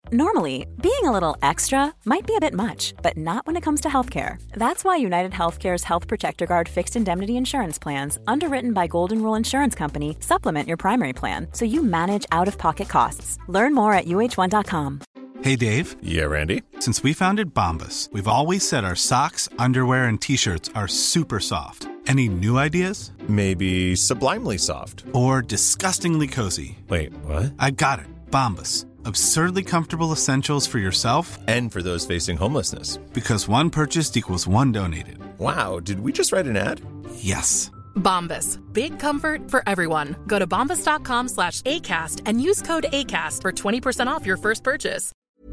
Normally, being a little extra might be a bit much, but not when it comes to healthcare. That's why United Healthcare's Health Protector Guard fixed indemnity insurance plans, underwritten by Golden Rule Insurance Company, supplement your primary plan so you manage out-of-pocket costs. Learn more at uh1.com. Hey, Dave. Yeah, Randy. Since we founded Bombas, we've always said our socks, underwear, and T-shirts are super soft. Any new ideas? Maybe sublimely soft. Or disgustingly cozy. Wait, what? I got it. Bombas. Absurdly comfortable essentials for yourself and for those facing homelessness. Because one purchased equals one donated. Wow, did we just write an ad? Yes. Bombas. Big comfort for everyone. Go to bombas.com/ACAST and use code ACAST for 20% off your first purchase.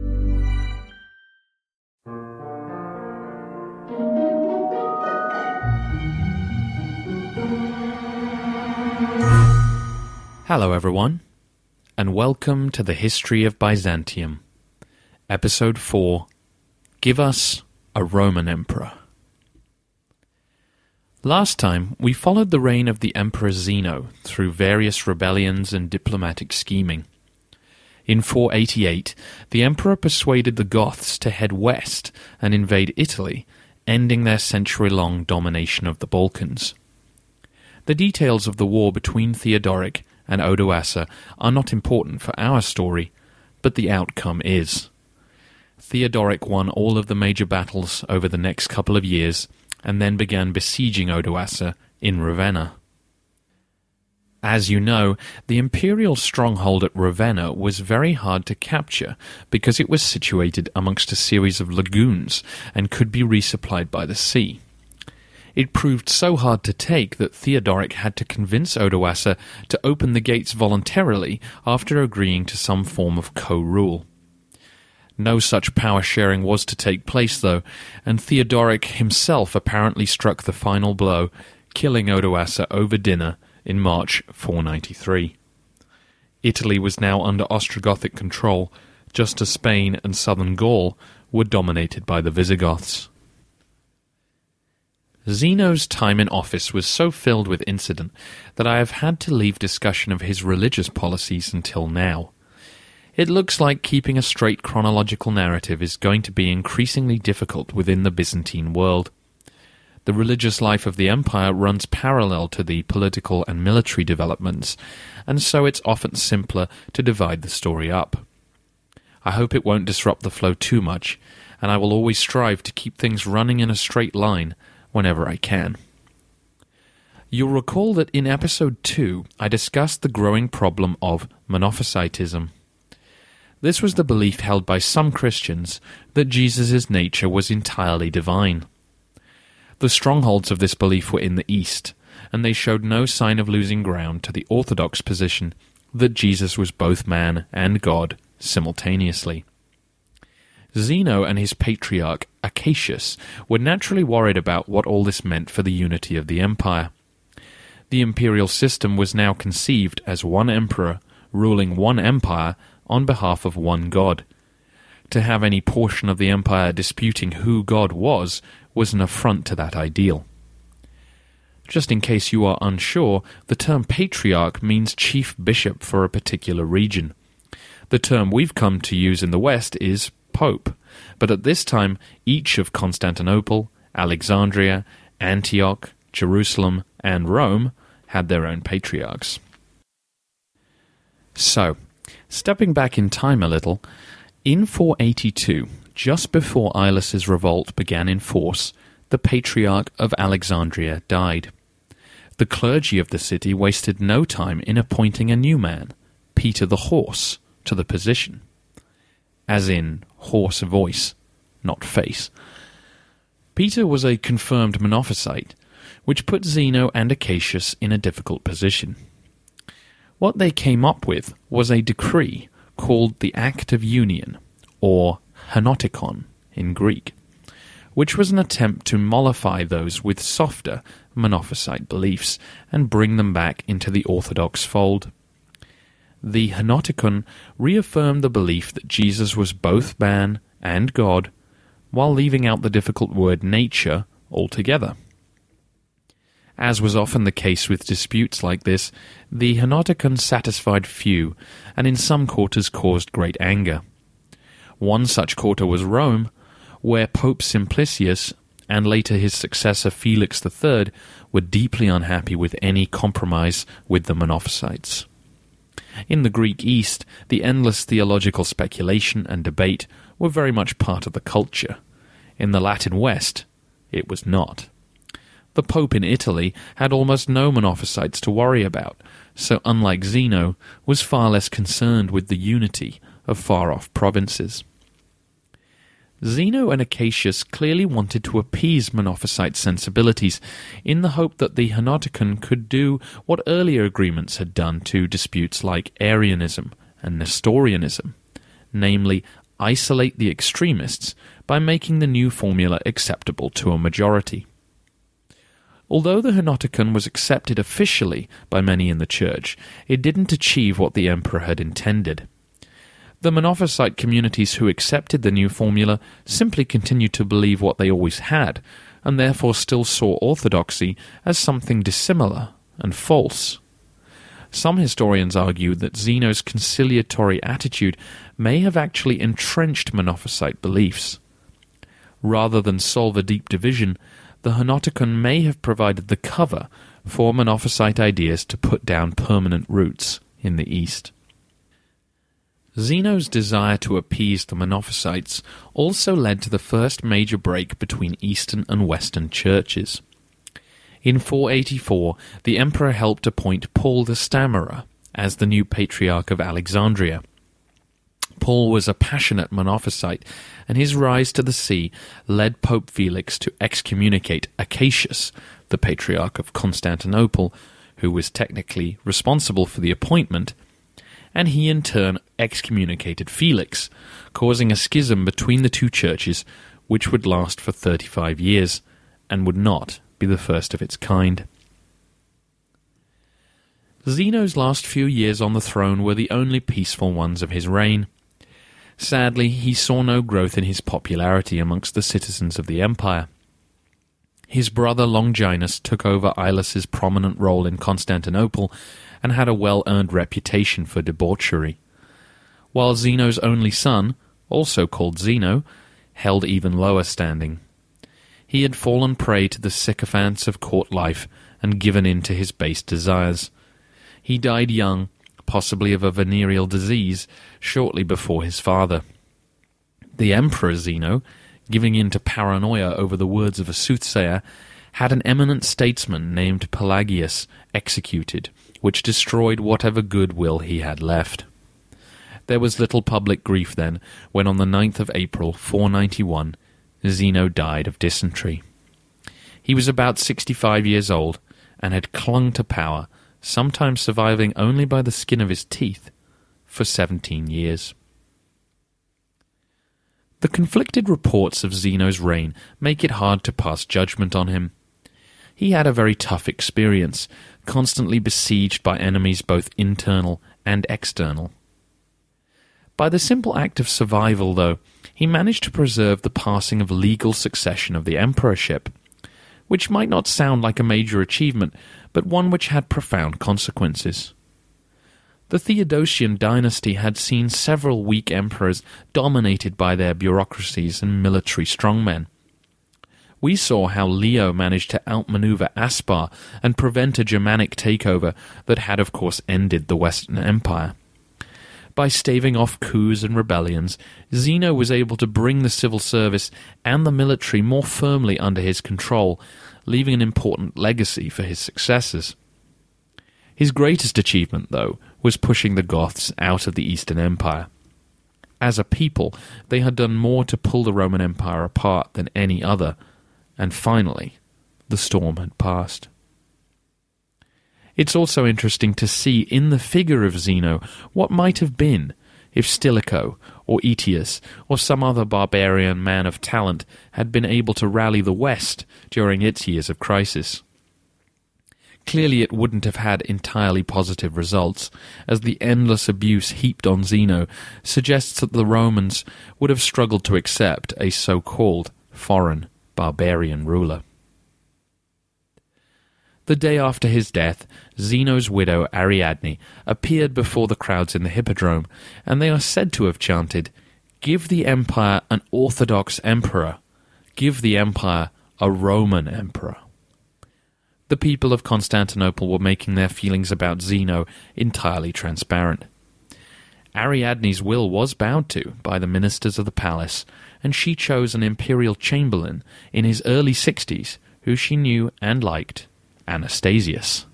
Hello everyone, and welcome to the History of Byzantium, Episode 4, Give Us a Roman Emperor. Last time, we followed the reign of the Emperor Zeno through various rebellions and diplomatic scheming. In 488, the Emperor persuaded the Goths to head west and invade Italy, ending their century-long domination of the Balkans. The details of the war between Theodoric and Odoacer are not important for our story, but the outcome is. Theodoric won all of the major battles over the next couple of years, and then began besieging Odoacer in Ravenna. As you know, the imperial stronghold at Ravenna was very hard to capture because it was situated amongst a series of lagoons and could be resupplied by the sea. It proved so hard to take that Theodoric had to convince Odoacer to open the gates voluntarily after agreeing to some form of co-rule. No such power-sharing was to take place, though, and Theodoric himself apparently struck the final blow, killing Odoacer over dinner in March 493. Italy was now under Ostrogothic control, just as Spain and southern Gaul were dominated by the Visigoths. Zeno's time in office was so filled with incident that I have had to leave discussion of his religious policies until now. It looks like keeping a straight chronological narrative is going to be increasingly difficult within the Byzantine world. The religious life of the empire runs parallel to the political and military developments, and so it's often simpler to divide the story up. I hope it won't disrupt the flow too much, and I will always strive to keep things running in a straight line whenever I can. You'll recall that in Episode 2 I discussed the growing problem of Monophysitism. This was the belief held by some Christians that Jesus' nature was entirely divine. The strongholds of this belief were in the East, and they showed no sign of losing ground to the orthodox position that Jesus was both man and God simultaneously. Zeno and his patriarch Acacius were naturally worried about what all this meant for the unity of the empire. The imperial system was now conceived as one emperor ruling one empire on behalf of one god. To have any portion of the empire disputing who God was an affront to that ideal. Just in case you are unsure, the term patriarch means chief bishop for a particular region. The term we've come to use in the West is Pope, but at this time each of Constantinople, Alexandria, Antioch, Jerusalem, and Rome had their own patriarchs. So, stepping back in time a little, in 482, just before Iulus's revolt began in force, the Patriarch of Alexandria died. The clergy of the city wasted no time in appointing a new man, Peter the Horse, to the position. As in, horse voice, not face. Peter was a confirmed Monophysite, which put Zeno and Acacius in a difficult position. What they came up with was a decree called the Act of Union, or Henoticon in Greek, which was an attempt to mollify those with softer Monophysite beliefs and bring them back into the orthodox fold. The Henoticon reaffirmed the belief that Jesus was both man and God, while leaving out the difficult word nature altogether. As was often the case with disputes like this, the Henoticon satisfied few, and in some quarters caused great anger. One such quarter was Rome, where Pope Simplicius and later his successor Felix III were deeply unhappy with any compromise with the Monophysites. In the Greek East, the endless theological speculation and debate were very much part of the culture. In the Latin West, it was not. The Pope in Italy had almost no Monophysites to worry about, so unlike Zeno, was far less concerned with the unity of far-off provinces. Zeno and Acacius clearly wanted to appease Monophysite sensibilities in the hope that the Henoticon could do what earlier agreements had done to disputes like Arianism and Nestorianism, namely isolate the extremists by making the new formula acceptable to a majority. Although the Henoticon was accepted officially by many in the Church, it didn't achieve what the emperor had intended. The Monophysite communities who accepted the new formula simply continued to believe what they always had, and therefore still saw orthodoxy as something dissimilar and false. Some historians argue that Zeno's conciliatory attitude may have actually entrenched Monophysite beliefs. Rather than solve a deep division, the Henoticon may have provided the cover for Monophysite ideas to put down permanent roots in the East. Zeno's desire to appease the Monophysites also led to the first major break between Eastern and Western churches. In 484, the emperor helped appoint Paul the Stammerer as the new Patriarch of Alexandria. Paul was a passionate Monophysite, and his rise to the see led Pope Felix to excommunicate Acacius, the Patriarch of Constantinople, who was technically responsible for the appointment, and he in turn excommunicated Felix, causing a schism between the two churches which would last for 35 years, and would not be the first of its kind. Zeno's last few years on the throne were the only peaceful ones of his reign. Sadly, he saw no growth in his popularity amongst the citizens of the empire. His brother Longinus took over Iulus's prominent role in Constantinople and had a well-earned reputation for debauchery, while Zeno's only son, also called Zeno, held even lower standing. He had fallen prey to the sycophants of court life and given in to his base desires. He died young, possibly of a venereal disease, shortly before his father. The Emperor Zeno, giving in to paranoia over the words of a soothsayer, had an eminent statesman named Pelagius executed, which destroyed whatever goodwill he had left. There was little public grief then, when on the 9th of April, 491, Zeno died of dysentery. He was about 65 years old, and had clung to power, sometimes surviving only by the skin of his teeth, for 17 years. The conflicted reports of Zeno's reign make it hard to pass judgment on him. He had a very tough experience, constantly besieged by enemies both internal and external. By the simple act of survival, though, he managed to preserve the passing of legal succession of the emperorship, which might not sound like a major achievement, but one which had profound consequences. The Theodosian dynasty had seen several weak emperors dominated by their bureaucracies and military strongmen. We saw how Leo managed to outmaneuver Aspar and prevent a Germanic takeover that had of course ended the Western Empire. By staving off coups and rebellions, Zeno was able to bring the civil service and the military more firmly under his control, leaving an important legacy for his successors. His greatest achievement, though, was pushing the Goths out of the Eastern Empire. As a people, they had done more to pull the Roman Empire apart than any other, and finally, the storm had passed. It's also interesting to see in the figure of Zeno what might have been if Stilicho or Aetius or some other barbarian man of talent had been able to rally the West during its years of crisis. Clearly it wouldn't have had entirely positive results, as the endless abuse heaped on Zeno suggests that the Romans would have struggled to accept a so-called foreign barbarian ruler. The day after his death, Zeno's widow Ariadne appeared before the crowds in the Hippodrome, and they are said to have chanted, Give the empire an Orthodox emperor. Give the empire a Roman emperor. The people of Constantinople were making their feelings about Zeno entirely transparent. Ariadne's will was bowed to by the ministers of the palace, and she chose an imperial chamberlain in his early 60s who she knew and liked, Anastasius.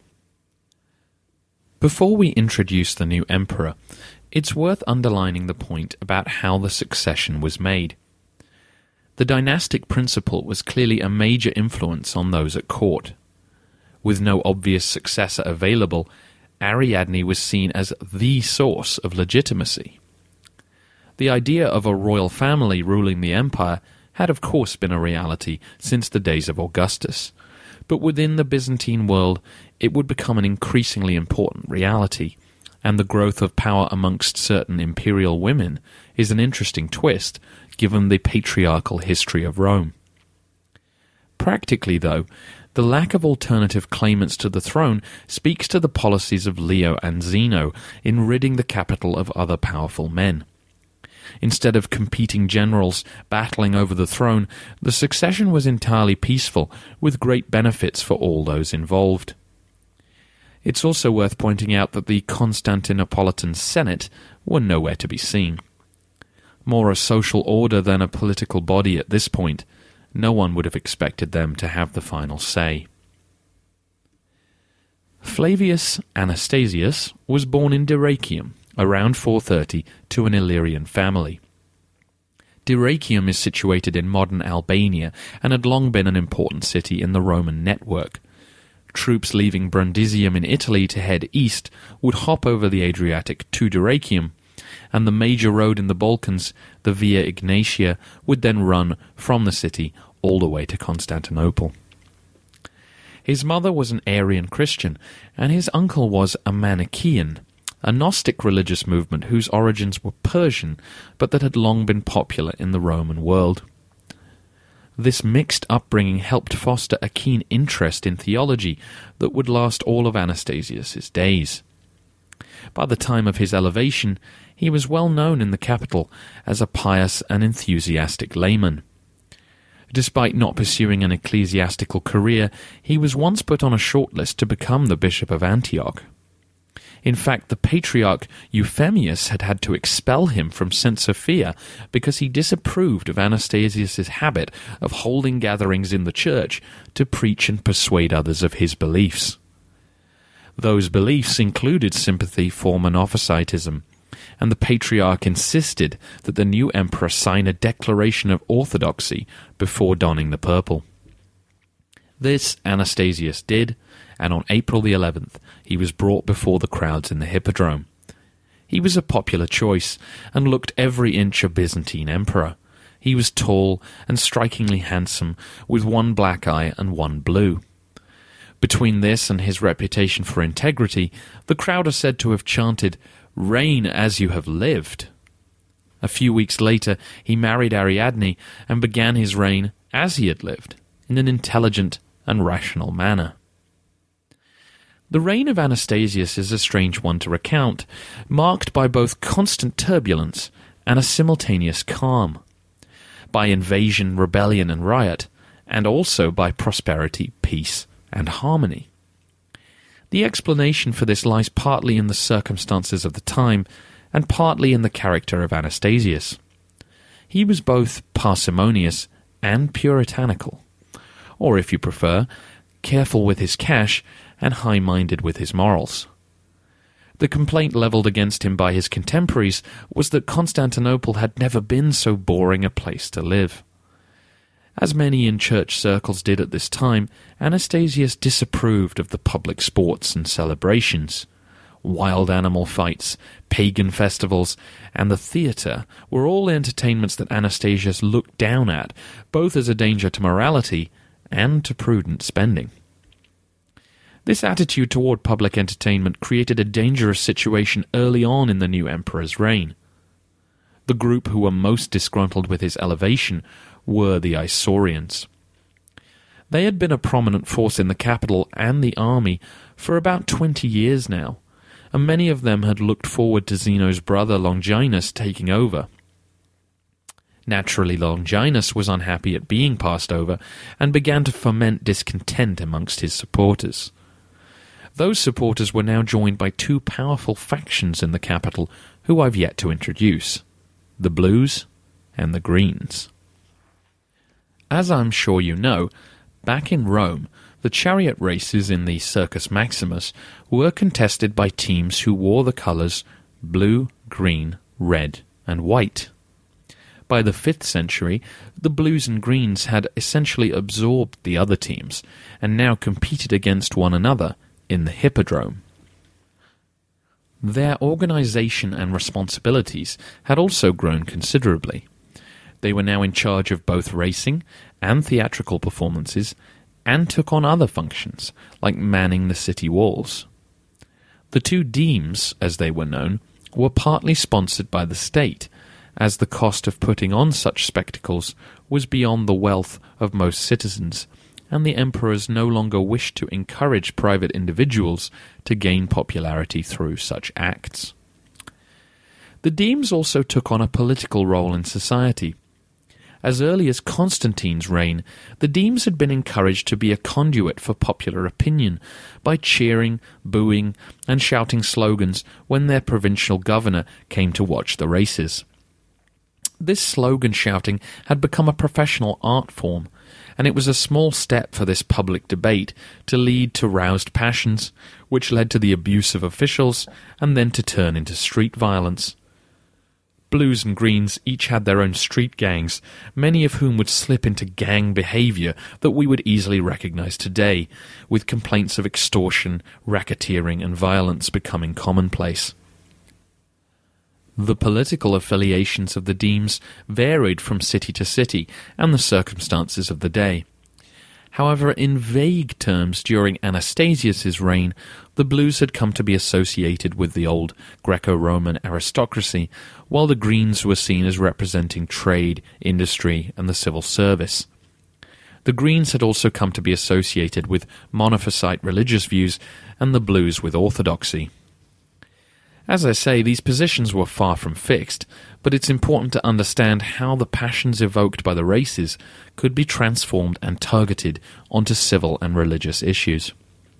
Before we introduce the new emperor, it's worth underlining the point about how the succession was made. The dynastic principle was clearly a major influence on those at court. With no obvious successor available, Ariadne was seen as the source of legitimacy. The idea of a royal family ruling the empire had of course been a reality since the days of Augustus, but within the Byzantine world it would become an increasingly important reality, and the growth of power amongst certain imperial women is an interesting twist given the patriarchal history of Rome. Practically, though, the lack of alternative claimants to the throne speaks to the policies of Leo and Zeno in ridding the capital of other powerful men. Instead of competing generals battling over the throne, the succession was entirely peaceful, with great benefits for all those involved. It's also worth pointing out that the Constantinopolitan Senate were nowhere to be seen. More a social order than a political body at this point, no one would have expected them to have the final say. Flavius Anastasius was born in Dyrrhachium around 430 to an Illyrian family. Dyrrhachium is situated in modern Albania and had long been an important city in the Roman network. Troops leaving Brundisium in Italy to head east would hop over the Adriatic to Dyrrhachium, and the major road in the Balkans, the Via Egnatia, would then run from the city all the way to Constantinople. His mother was an Arian Christian, and his uncle was a Manichaean, a Gnostic religious movement whose origins were Persian, but that had long been popular in the Roman world. This mixed upbringing helped foster a keen interest in theology that would last all of Anastasius's days. By the time of his elevation, he was well known in the capital as a pious and enthusiastic layman. Despite not pursuing an ecclesiastical career, he was once put on a shortlist to become the Bishop of Antioch. In fact, the Patriarch Euphemius had to expel him from St. Sophia because he disapproved of Anastasius's habit of holding gatherings in the church to preach and persuade others of his beliefs. Those beliefs included sympathy for Monophysitism, and the Patriarch insisted that the new emperor sign a declaration of orthodoxy before donning the purple. This Anastasius did, and on April the 11th he was brought before the crowds in the Hippodrome. He was a popular choice, and looked every inch a Byzantine emperor. He was tall and strikingly handsome, with one black eye and one blue. Between this and his reputation for integrity, the crowd are said to have chanted, "Reign as you have lived." A few weeks later, he married Ariadne and began his reign as he had lived, in an intelligent and rational manner. The reign of Anastasius is a strange one to recount, marked by both constant turbulence and a simultaneous calm, by invasion, rebellion, and riot, and also by prosperity, peace, and harmony. The explanation for this lies partly in the circumstances of the time, and partly in the character of Anastasius. He was both parsimonious and puritanical, or if you prefer, careful with his cash and high-minded with his morals. The complaint levelled against him by his contemporaries was that Constantinople had never been so boring a place to live. As many in church circles did at this time, Anastasius disapproved of the public sports and celebrations. Wild animal fights, pagan festivals, and the theatre were all entertainments that Anastasius looked down at, both as a danger to morality and to prudent spending. This attitude toward public entertainment created a dangerous situation early on in the new emperor's reign. The group who were most disgruntled with his elevation were the Isaurians. They had been a prominent force in the capital and the army for about 20 years now, and many of them had looked forward to Zeno's brother Longinus taking over. Naturally, Longinus was unhappy at being passed over and began to foment discontent amongst his supporters. Those supporters were now joined by two powerful factions in the capital who I've yet to introduce: the Blues and the Greens. As I'm sure you know, back in Rome, the chariot races in the Circus Maximus were contested by teams who wore the colours blue, green, red, and white. By the 5th century, the Blues and Greens had essentially absorbed the other teams, and now competed against one another in the Hippodrome. Their organisation and responsibilities had also grown considerably. They were now in charge of both racing and theatrical performances, and took on other functions, like manning the city walls. The two demes, as they were known, were partly sponsored by the state, as the cost of putting on such spectacles was beyond the wealth of most citizens, and the emperors no longer wished to encourage private individuals to gain popularity through such acts. The demes also took on a political role in society. As early as Constantine's reign, the demes had been encouraged to be a conduit for popular opinion by cheering, booing, and shouting slogans when their provincial governor came to watch the races. This slogan shouting had become a professional art form, and it was a small step for this public debate to lead to roused passions, which led to the abuse of officials and then to turn into street violence. Blues and Greens each had their own street gangs, many of whom would slip into gang behaviour that we would easily recognise today, with complaints of extortion, racketeering and violence becoming commonplace. The political affiliations of the demes varied from city to city and the circumstances of the day. However, in vague terms, during Anastasius's reign, the Blues had come to be associated with the old Greco-Roman aristocracy, while the Greens were seen as representing trade, industry, and the civil service. The Greens had also come to be associated with Monophysite religious views, and the Blues with orthodoxy. As I say, these positions were far from fixed, but it's important to understand how the passions evoked by the races could be transformed and targeted onto civil and religious issues.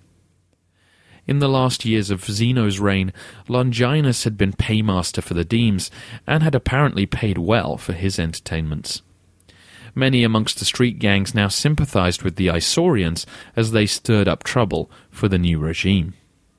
In the last years of Zeno's reign, Longinus had been paymaster for the demes, and had apparently paid well for his entertainments. Many amongst the street gangs now sympathized with the Isaurians as they stirred up trouble for the new regime.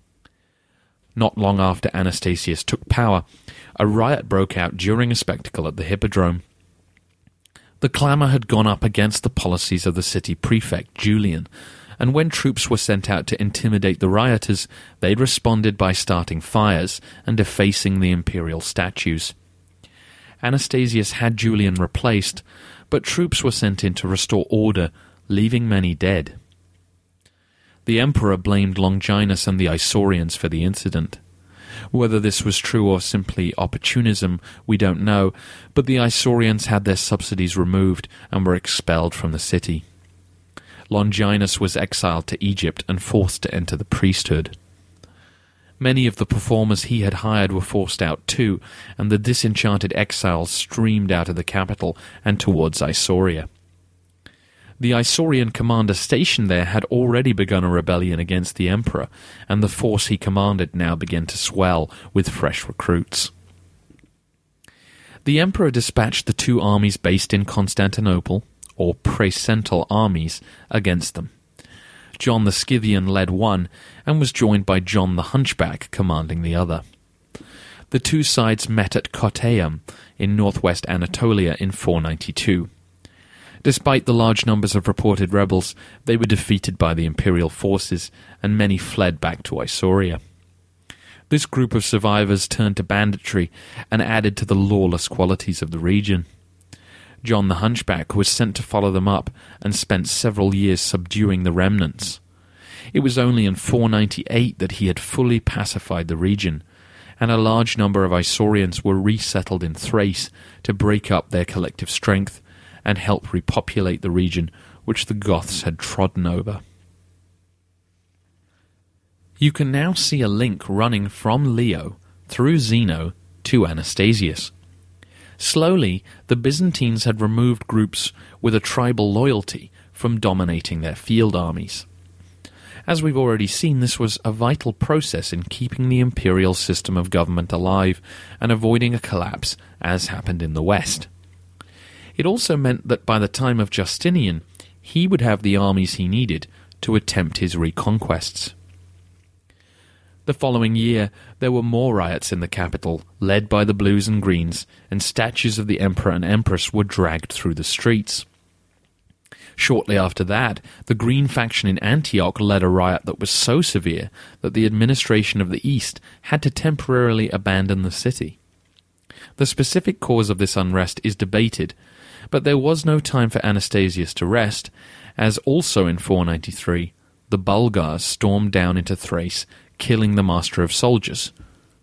Not long after Anastasius took power, a riot broke out during a spectacle at the Hippodrome. The clamour had gone up against the policies of the city prefect, Julian, and when troops were sent out to intimidate the rioters, they'd responded by starting fires and defacing the imperial statues. Anastasius had Julian replaced, but troops were sent in to restore order, leaving many dead. The emperor blamed Longinus and the Isaurians for the incident. Whether this was true or simply opportunism, we don't know, but the Isaurians had their subsidies removed and were expelled from the city. Longinus was exiled to Egypt and forced to enter the priesthood. Many of the performers he had hired were forced out too, and the disenchanted exiles streamed out of the capital and towards Isauria. The Isaurian commander stationed there had already begun a rebellion against the emperor, and the force he commanded now began to swell with fresh recruits. The emperor dispatched the two armies based in Constantinople, or praesental armies, against them. John the Scythian led one, and was joined by John the Hunchback commanding the other. The two sides met at Kottayam in northwest Anatolia in 492. Despite the large numbers of reported rebels, they were defeated by the imperial forces, and many fled back to Isauria. This group of survivors turned to banditry and added to the lawless qualities of the region. John the Hunchback was sent to follow them up and spent several years subduing the remnants. It was only in 498 that he had fully pacified the region, and a large number of Isaurians were resettled in Thrace to break up their collective strength and help repopulate the region which the Goths had trodden over. You can now see a link running from Leo through Zeno to Anastasius. Slowly, the Byzantines had removed groups with a tribal loyalty from dominating their field armies. As we've already seen, this was a vital process in keeping the imperial system of government alive and avoiding a collapse, as happened in the West. It also meant that by the time of Justinian, he would have the armies he needed to attempt his reconquests. The following year, there were more riots in the capital, led by the Blues and Greens, and statues of the Emperor and Empress were dragged through the streets. Shortly after that, the Green faction in Antioch led a riot that was so severe that the administration of the East had to temporarily abandon the city. The specific cause of this unrest is debated, but there was no time for Anastasius to rest, as also in 493, the Bulgars stormed down into Thrace, killing the master of soldiers.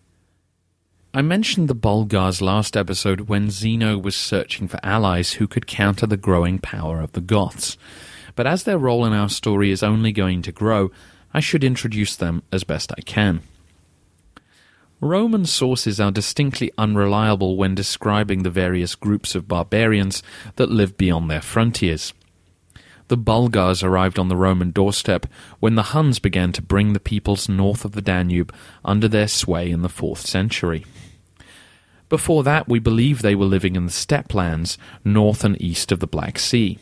I mentioned the Bulgars last episode when Zeno was searching for allies who could counter the growing power of the Goths, but as their role in our story is only going to grow, I should introduce them as best I can. Roman sources are distinctly unreliable when describing the various groups of barbarians that lived beyond their frontiers. The Bulgars arrived on the Roman doorstep when the Huns began to bring the peoples north of the Danube under their sway in the 4th century. Before that, we believe they were living in the steppe lands north and east of the Black Sea.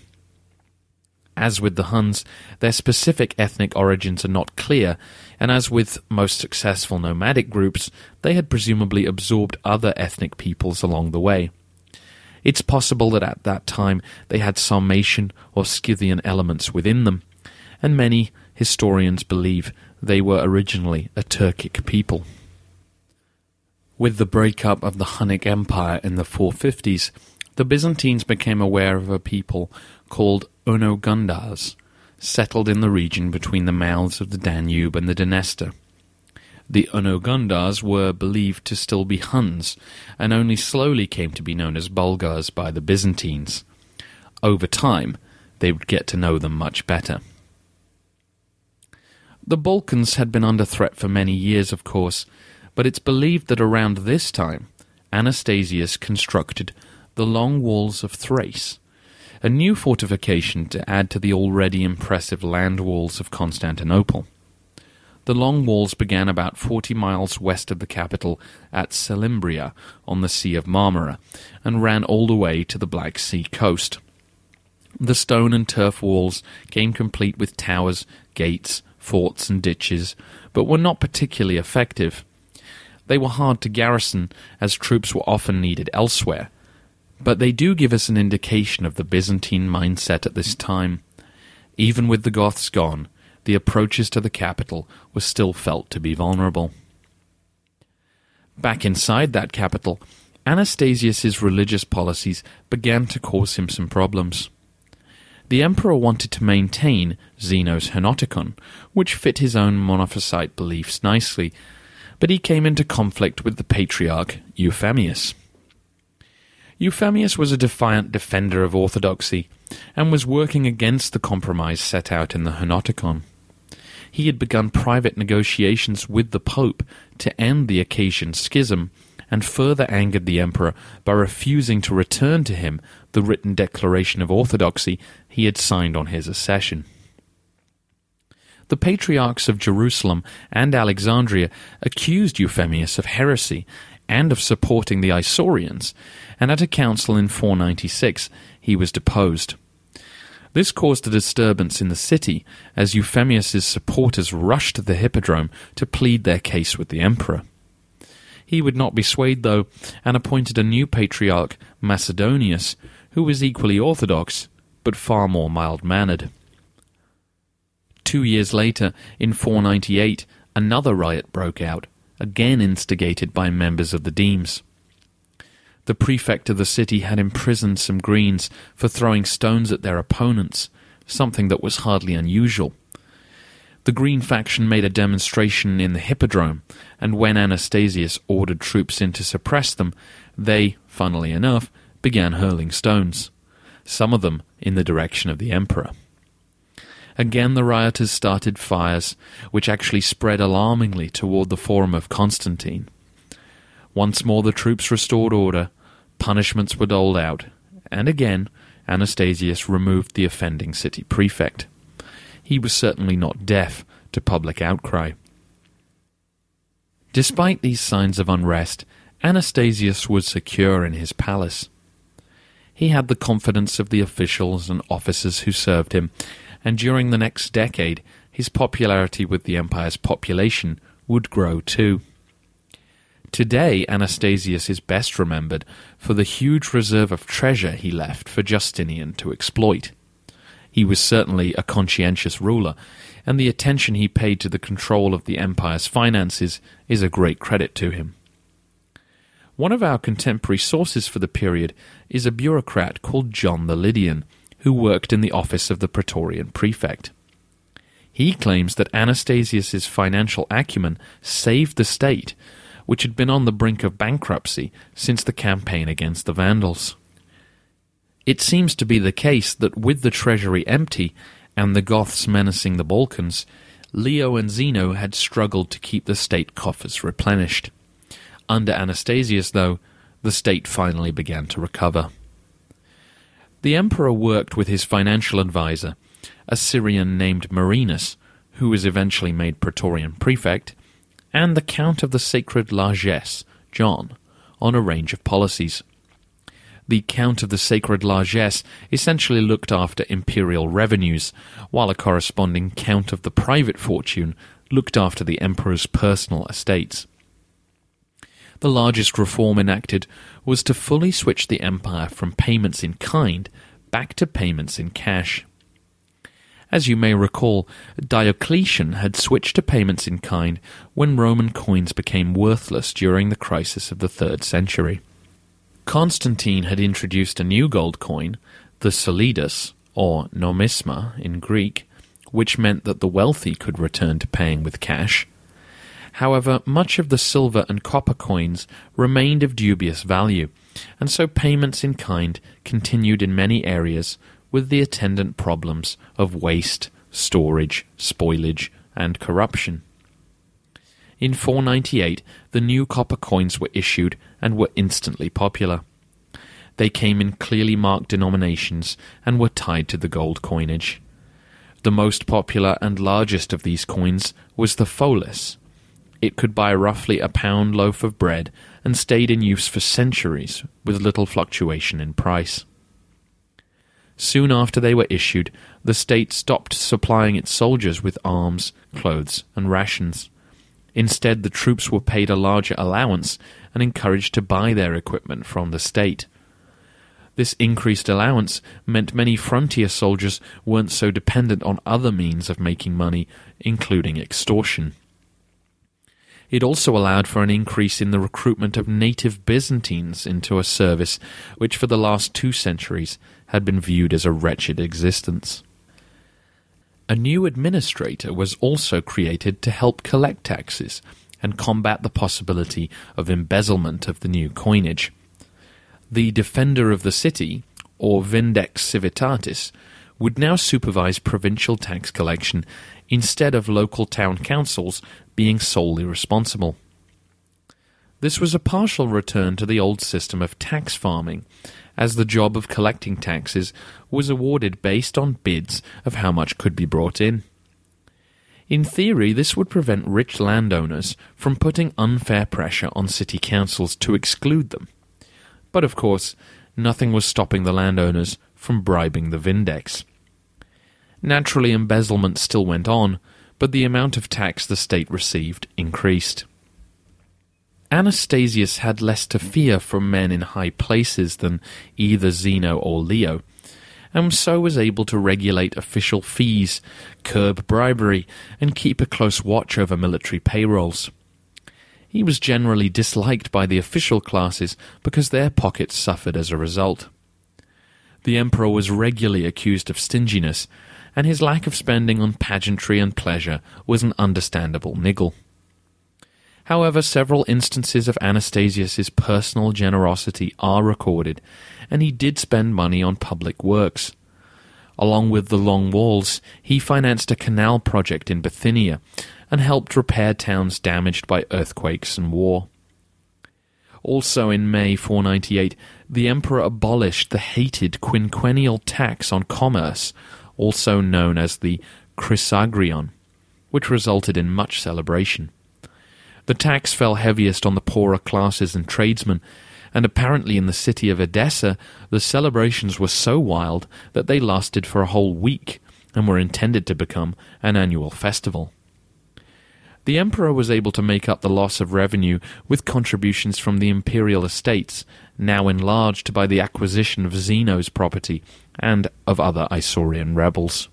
As with the Huns, their specific ethnic origins are not clear, and as with most successful nomadic groups, they had presumably absorbed other ethnic peoples along the way. It's possible that at that time they had Sarmatian or Scythian elements within them, and many historians believe they were originally a Turkic people. With the breakup of the Hunnic Empire in the 450s, the Byzantines became aware of a people called Onogundars, settled in the region between the mouths of the Danube and the Dniester. The Onogundars were believed to still be Huns, and only slowly came to be known as Bulgars by the Byzantines. Over time, they would get to know them much better. The Balkans had been under threat for many years, of course, but it's believed that around this time, Anastasius constructed the Long Walls of Thrace, a new fortification to add to the already impressive land walls of Constantinople. The Long Walls began about 40 miles west of the capital at Selimbria on the Sea of Marmara, and ran all the way to the Black Sea coast. The stone and turf walls came complete with towers, gates, forts and ditches, but were not particularly effective. They were hard to garrison, as troops were often needed elsewhere, but they do give us an indication of the Byzantine mindset at this time. Even with the Goths gone, the approaches to the capital were still felt to be vulnerable. Back inside that capital, Anastasius's religious policies began to cause him some problems. The emperor wanted to maintain Zeno's Henoticon, which fit his own Monophysite beliefs nicely, but he came into conflict with the patriarch Euphemius. Euphemius was a defiant defender of orthodoxy, and was working against the compromise set out in the Henoticon. He had begun private negotiations with the Pope to end the Acacian Schism, and further angered the emperor by refusing to return to him the written declaration of orthodoxy he had signed on his accession. The patriarchs of Jerusalem and Alexandria accused Euphemius of heresy and of supporting the Isaurians, and at a council in 496 he was deposed. This caused a disturbance in the city, as Euphemius's supporters rushed to the Hippodrome to plead their case with the emperor. He would not be swayed, though, and appointed a new patriarch, Macedonius, who was equally orthodox, but far more mild-mannered. 2 years later, in 498, another riot broke out, again instigated by members of the Demes. The prefect of the city had imprisoned some Greens for throwing stones at their opponents, something that was hardly unusual. The Green faction made a demonstration in the Hippodrome, and when Anastasius ordered troops in to suppress them, they, funnily enough, began hurling stones, some of them in the direction of the emperor. Again the rioters started fires, which actually spread alarmingly toward the Forum of Constantine. Once more the troops restored order, punishments were doled out, and again Anastasius removed the offending city prefect. He was certainly not deaf to public outcry. Despite these signs of unrest, Anastasius was secure in his palace. He had the confidence of the officials and officers who served him, and during the next decade his popularity with the empire's population would grow too. Today, Anastasius is best remembered for the huge reserve of treasure he left for Justinian to exploit. He was certainly a conscientious ruler, and the attention he paid to the control of the empire's finances is a great credit to him. One of our contemporary sources for the period is a bureaucrat called John the Lydian, who worked in the office of the Praetorian prefect. He claims that Anastasius's financial acumen saved the state, which had been on the brink of bankruptcy since the campaign against the Vandals. It seems to be the case that with the treasury empty and the Goths menacing the Balkans, Leo and Zeno had struggled to keep the state coffers replenished. Under Anastasius, though, the state finally began to recover. The emperor worked with his financial advisor, a Syrian named Marinus, who was eventually made Praetorian prefect, and the Count of the Sacred Largesse, John, on a range of policies. The Count of the Sacred Largesse essentially looked after imperial revenues, while a corresponding Count of the Private Fortune looked after the emperor's personal estates. The largest reform enacted was to fully switch the empire from payments in kind back to payments in cash. As you may recall, Diocletian had switched to payments in kind when Roman coins became worthless during the crisis of the 3rd century. Constantine had introduced a new gold coin, the solidus, or nomisma in Greek, which meant that the wealthy could return to paying with cash. However, much of the silver and copper coins remained of dubious value, and so payments in kind continued in many areas with the attendant problems of waste, storage, spoilage, and corruption. In 498, the new copper coins were issued and were instantly popular. They came in clearly marked denominations and were tied to the gold coinage. The most popular and largest of these coins was the follis. It could buy roughly a pound loaf of bread and stayed in use for centuries with little fluctuation in price. Soon after they were issued, the state stopped supplying its soldiers with arms, clothes, and rations. Instead, the troops were paid a larger allowance and encouraged to buy their equipment from the state. This increased allowance meant many frontier soldiers weren't so dependent on other means of making money, including extortion. It also allowed for an increase in the recruitment of native Byzantines into a service which for the last 2 centuries had been viewed as a wretched existence. A new administrator was also created to help collect taxes and combat the possibility of embezzlement of the new coinage. The defender of the city, or vindex civitatis, would now supervise provincial tax collection instead of local town councils being solely responsible. This was a partial return to the old system of tax farming, as the job of collecting taxes was awarded based on bids of how much could be brought in. In theory, this would prevent rich landowners from putting unfair pressure on city councils to exclude them. But of course, nothing was stopping the landowners from bribing the vindex. Naturally, embezzlement still went on, but the amount of tax the state received increased. Anastasius had less to fear from men in high places than either Zeno or Leo, and so was able to regulate official fees, curb bribery, and keep a close watch over military payrolls. He was generally disliked by the official classes because their pockets suffered as a result. The emperor was regularly accused of stinginess, and his lack of spending on pageantry and pleasure was an understandable niggle. However, several instances of Anastasius's personal generosity are recorded, and he did spend money on public works. Along with the Long Walls, he financed a canal project in Bithynia and helped repair towns damaged by earthquakes and war. Also in May 498, the emperor abolished the hated quinquennial tax on commerce, also known as the Chrysagrion, which resulted in much celebration. The tax fell heaviest on the poorer classes and tradesmen, and apparently in the city of Edessa, the celebrations were so wild that they lasted for a whole week and were intended to become an annual festival. The emperor was able to make up the loss of revenue with contributions from the imperial estates, now enlarged by the acquisition of Zeno's property and of other Isaurian rebels.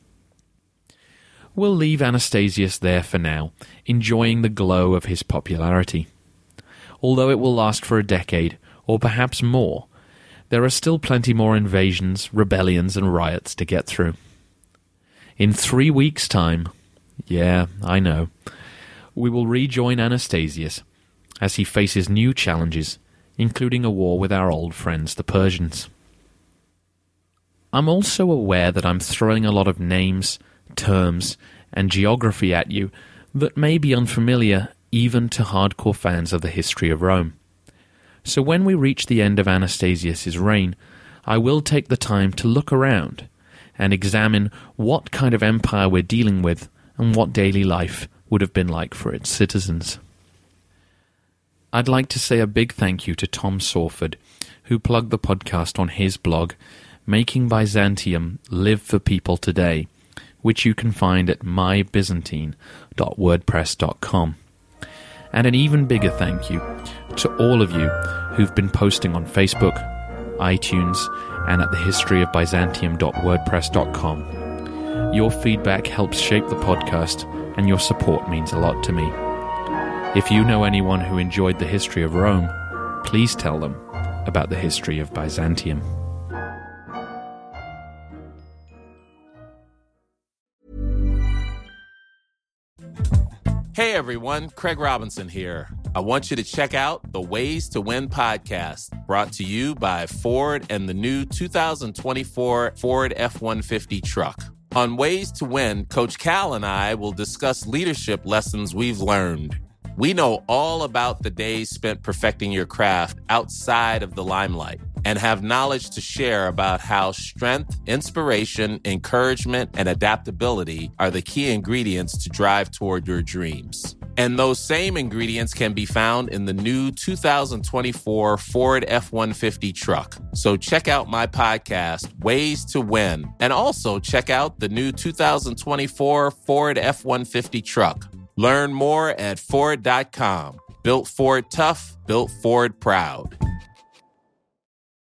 We'll leave Anastasius there for now, enjoying the glow of his popularity. Although it will last for a decade, or perhaps more, there are still plenty more invasions, rebellions, and riots to get through. In 3 weeks' time, yeah, I know, we will rejoin Anastasius as he faces new challenges, including a war with our old friends, the Persians. I'm also aware that I'm throwing a lot of names, terms, and geography at you that may be unfamiliar even to hardcore fans of the history of Rome. So when we reach the end of Anastasius' reign, I will take the time to look around and examine what kind of empire we're dealing with and what daily life would have been like for its citizens. I'd like to say a big thank you to Tom Sawford, who plugged the podcast on his blog, Making Byzantium Live for People Today, which you can find at mybyzantine.wordpress.com. And an even bigger thank you to all of you who've been posting on Facebook, iTunes, and at thehistoryofbyzantium.wordpress.com. Your feedback helps shape the podcast, and your support means a lot to me. If you know anyone who enjoyed the history of Rome, please tell them about the history of Byzantium. Hey everyone, Craig Robinson here. I want you to check out the Ways to Win podcast, brought to you by Ford and the new 2024 Ford F-150 truck. On Ways to Win, Coach Cal and I will discuss leadership lessons we've learned. We know all about the days spent perfecting your craft outside of the limelight and have knowledge to share about how strength, inspiration, encouragement, and adaptability are the key ingredients to drive toward your dreams. And those same ingredients can be found in the new 2024 Ford F-150 truck. So check out my podcast, Ways to Win, and also check out the new 2024 Ford F-150 truck. Learn more at Ford.com. Built Ford tough, built Ford proud.